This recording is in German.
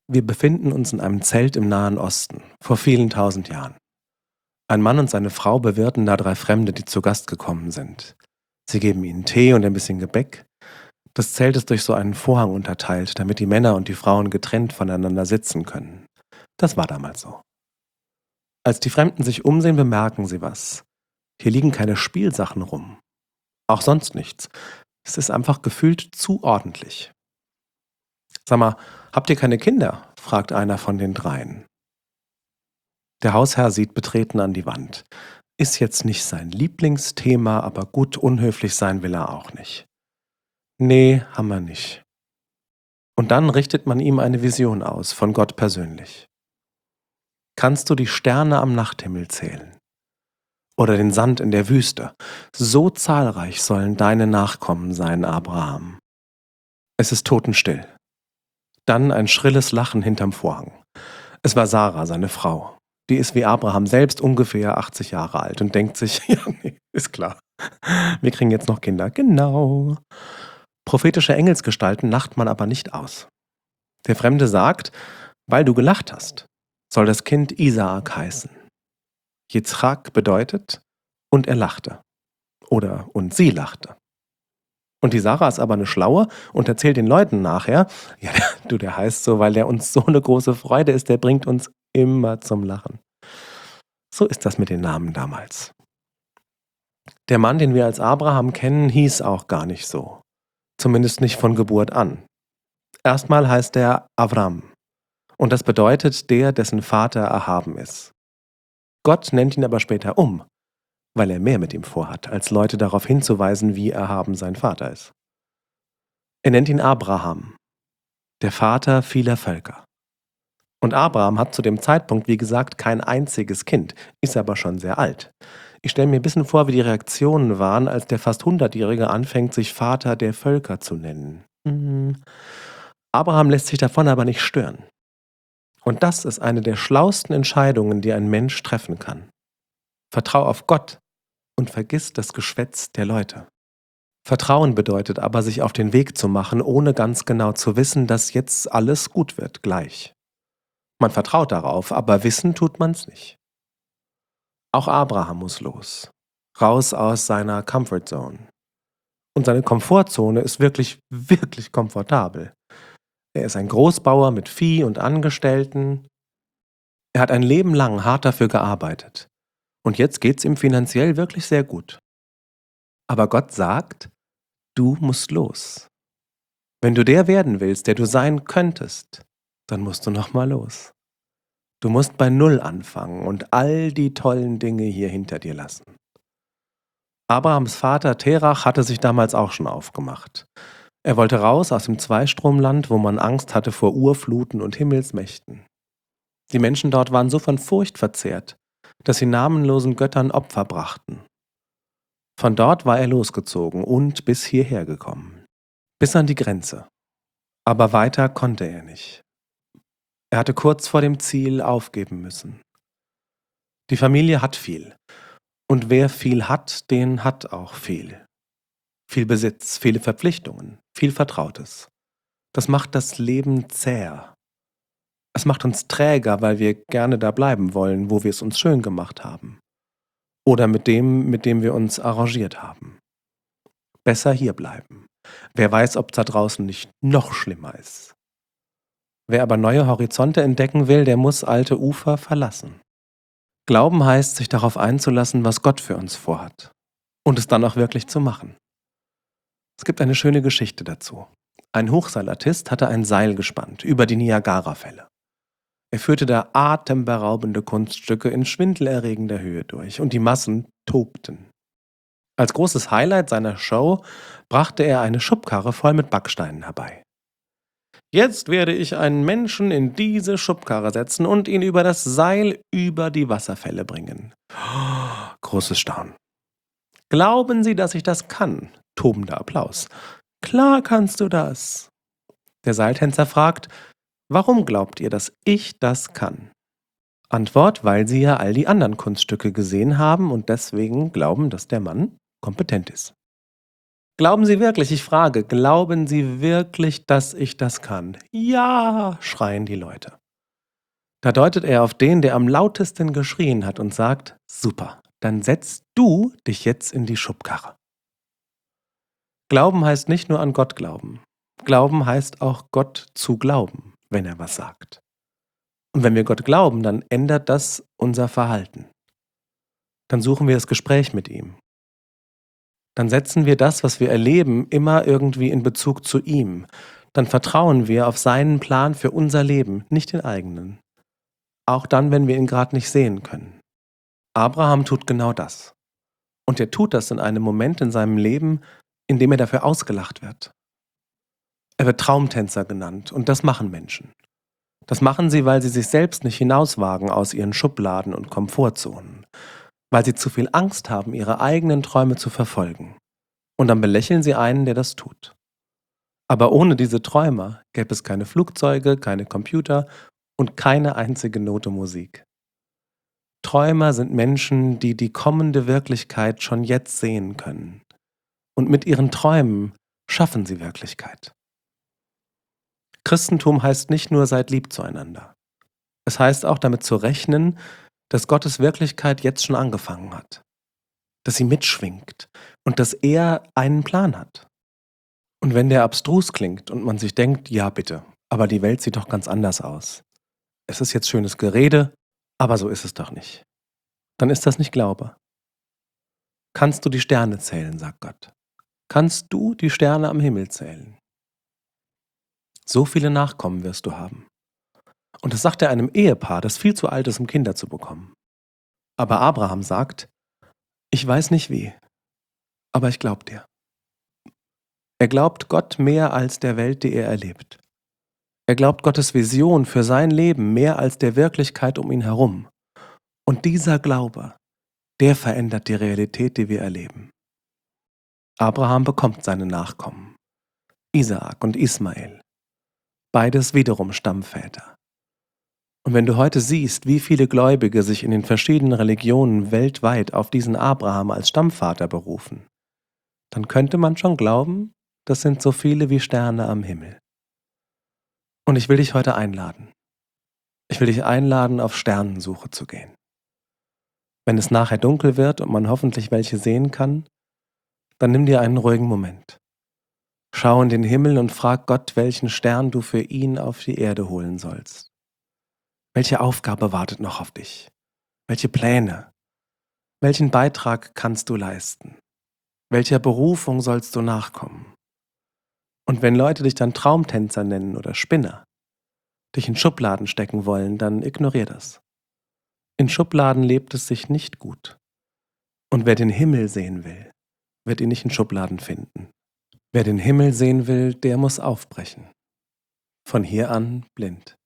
Wir befinden uns in einem Zelt im Nahen Osten, vor vielen tausend Jahren. Ein Mann und seine Frau bewirten da 3 Fremde, die zu Gast gekommen sind. Sie geben ihnen Tee und ein bisschen Gebäck. Das Zelt ist durch so einen Vorhang unterteilt, damit die Männer und die Frauen getrennt voneinander sitzen können. Das war damals so. Als die Fremden sich umsehen, bemerken sie was. Hier liegen keine Spielsachen rum. Auch sonst nichts. Es ist einfach gefühlt zu ordentlich. Sag mal, habt ihr keine Kinder? Fragt einer von den dreien. Der Hausherr sieht betreten an die Wand. Ist jetzt nicht sein Lieblingsthema, aber gut unhöflich sein will er auch nicht. Nee, haben wir nicht. Und dann richtet man ihm eine Vision aus, von Gott persönlich. Kannst du die Sterne am Nachthimmel zählen? Oder den Sand in der Wüste? So zahlreich sollen deine Nachkommen sein, Abraham. Es ist totenstill. Dann ein schrilles Lachen hinterm Vorhang. Es war Sarah, seine Frau. Die ist wie Abraham selbst ungefähr 80 Jahre alt und denkt sich, ja, nee, ist klar. Wir kriegen jetzt noch Kinder. Genau. Prophetische Engelsgestalten lacht man aber nicht aus. Der Fremde sagt, weil du gelacht hast, soll das Kind Isaak heißen. Jitzchak bedeutet, und er lachte. Oder, und sie lachte. Und die Sarah ist aber eine Schlaue und erzählt den Leuten nachher, ja, der heißt so, weil der uns so eine große Freude ist, der bringt uns immer zum Lachen. So ist das mit den Namen damals. Der Mann, den wir als Abraham kennen, hieß auch gar nicht so. Zumindest nicht von Geburt an. Erstmal heißt er Avram. Und das bedeutet der, dessen Vater erhaben ist. Gott nennt ihn aber später um, weil er mehr mit ihm vorhat, als Leute darauf hinzuweisen, wie erhaben sein Vater ist. Er nennt ihn Abraham, der Vater vieler Völker. Und Abraham hat zu dem Zeitpunkt, wie gesagt, kein einziges Kind, ist aber schon sehr alt. Ich stelle mir ein bisschen vor, wie die Reaktionen waren, als der fast 100-Jährige anfängt, sich Vater der Völker zu nennen. Abraham lässt sich davon aber nicht stören. Und das ist eine der schlauesten Entscheidungen, die ein Mensch treffen kann. Vertrau auf Gott und vergiss das Geschwätz der Leute. Vertrauen bedeutet aber, sich auf den Weg zu machen, ohne ganz genau zu wissen, dass jetzt alles gut wird, gleich. Man vertraut darauf, aber wissen tut man's nicht. Auch Abraham muss los. Raus aus seiner Comfortzone. Und seine Komfortzone ist wirklich, wirklich komfortabel. Er ist ein Großbauer mit Vieh und Angestellten. Er hat ein Leben lang hart dafür gearbeitet. Und jetzt geht's ihm finanziell wirklich sehr gut. Aber Gott sagt, du musst los. Wenn du der werden willst, der du sein könntest, dann musst du noch mal los. Du musst bei Null anfangen und all die tollen Dinge hier hinter dir lassen. Abrahams Vater Terach hatte sich damals auch schon aufgemacht. Er wollte raus aus dem Zweistromland, wo man Angst hatte vor Urfluten und Himmelsmächten. Die Menschen dort waren so von Furcht verzehrt, dass sie namenlosen Göttern Opfer brachten. Von dort war er losgezogen und bis hierher gekommen. Bis an die Grenze. Aber weiter konnte er nicht. Er hatte kurz vor dem Ziel aufgeben müssen. Die Familie hat viel. Und wer viel hat, den hat auch viel. Viel Besitz, viele Verpflichtungen, viel Vertrautes. Das macht das Leben zäher. Es macht uns träger, weil wir gerne da bleiben wollen, wo wir es uns schön gemacht haben. Oder mit dem wir uns arrangiert haben. Besser hier bleiben. Wer weiß, ob es da draußen nicht noch schlimmer ist. Wer aber neue Horizonte entdecken will, der muss alte Ufer verlassen. Glauben heißt, sich darauf einzulassen, was Gott für uns vorhat. Und es dann auch wirklich zu machen. Es gibt eine schöne Geschichte dazu. Ein Hochseilartist hatte ein Seil gespannt über die Niagarafälle. Er führte da atemberaubende Kunststücke in schwindelerregender Höhe durch und die Massen tobten. Als großes Highlight seiner Show brachte er eine Schubkarre voll mit Backsteinen herbei. Jetzt werde ich einen Menschen in diese Schubkarre setzen und ihn über das Seil über die Wasserfälle bringen. Großes Staunen. Glauben Sie, dass ich das kann? Tobender Applaus. Klar kannst du das. Der Seiltänzer fragt, warum glaubt ihr, dass ich das kann? Antwort, weil sie ja all die anderen Kunststücke gesehen haben und deswegen glauben, dass der Mann kompetent ist. Glauben Sie wirklich, ich frage, glauben Sie wirklich, dass ich das kann? Ja, schreien die Leute. Da deutet er auf den, der am lautesten geschrien hat und sagt, super, dann setzt du dich jetzt in die Schubkarre. Glauben heißt nicht nur an Gott glauben. Glauben heißt auch Gott zu glauben, wenn er was sagt. Und wenn wir Gott glauben, dann ändert das unser Verhalten. Dann suchen wir das Gespräch mit ihm. Dann setzen wir das, was wir erleben, immer irgendwie in Bezug zu ihm. Dann vertrauen wir auf seinen Plan für unser Leben, nicht den eigenen. Auch dann, wenn wir ihn gerade nicht sehen können. Abraham tut genau das. Und er tut das in einem Moment in seinem Leben, in dem er dafür ausgelacht wird. Er wird Traumtänzer genannt und das machen Menschen. Das machen sie, weil sie sich selbst nicht hinauswagen aus ihren Schubladen und Komfortzonen, weil sie zu viel Angst haben, ihre eigenen Träume zu verfolgen. Und dann belächeln sie einen, der das tut. Aber ohne diese Träumer gäbe es keine Flugzeuge, keine Computer und keine einzige Note Musik. Träumer sind Menschen, die die kommende Wirklichkeit schon jetzt sehen können. Und mit ihren Träumen schaffen sie Wirklichkeit. Christentum heißt nicht nur seid lieb zueinander. Es heißt auch damit zu rechnen, dass Gottes Wirklichkeit jetzt schon angefangen hat. Dass sie mitschwingt und dass er einen Plan hat. Und wenn der abstrus klingt und man sich denkt, ja bitte, aber die Welt sieht doch ganz anders aus. Es ist jetzt schönes Gerede, aber so ist es doch nicht. Dann ist das nicht Glaube. Kannst du die Sterne zählen, sagt Gott. Kannst du die Sterne am Himmel zählen? So viele Nachkommen wirst du haben. Und das sagt er einem Ehepaar, das viel zu alt ist, um Kinder zu bekommen. Aber Abraham sagt, ich weiß nicht wie, aber ich glaub dir. Er glaubt Gott mehr als der Welt, die er erlebt. Er glaubt Gottes Vision für sein Leben mehr als der Wirklichkeit um ihn herum. Und dieser Glaube, der verändert die Realität, die wir erleben. Abraham bekommt seine Nachkommen, Isaak und Ismael, beides wiederum Stammväter. Und wenn du heute siehst, wie viele Gläubige sich in den verschiedenen Religionen weltweit auf diesen Abraham als Stammvater berufen, dann könnte man schon glauben, das sind so viele wie Sterne am Himmel. Und ich will dich heute einladen. Ich will dich einladen, auf Sternensuche zu gehen. Wenn es nachher dunkel wird und man hoffentlich welche sehen kann, dann nimm dir einen ruhigen Moment. Schau in den Himmel und frag Gott, welchen Stern du für ihn auf die Erde holen sollst. Welche Aufgabe wartet noch auf dich? Welche Pläne? Welchen Beitrag kannst du leisten? Welcher Berufung sollst du nachkommen? Und wenn Leute dich dann Traumtänzer nennen oder Spinner, dich in Schubladen stecken wollen, dann ignorier das. In Schubladen lebt es sich nicht gut. Und wer den Himmel sehen will, wird ihn nicht in Schubladen finden. Wer den Himmel sehen will, der muss aufbrechen. Von hier an blind.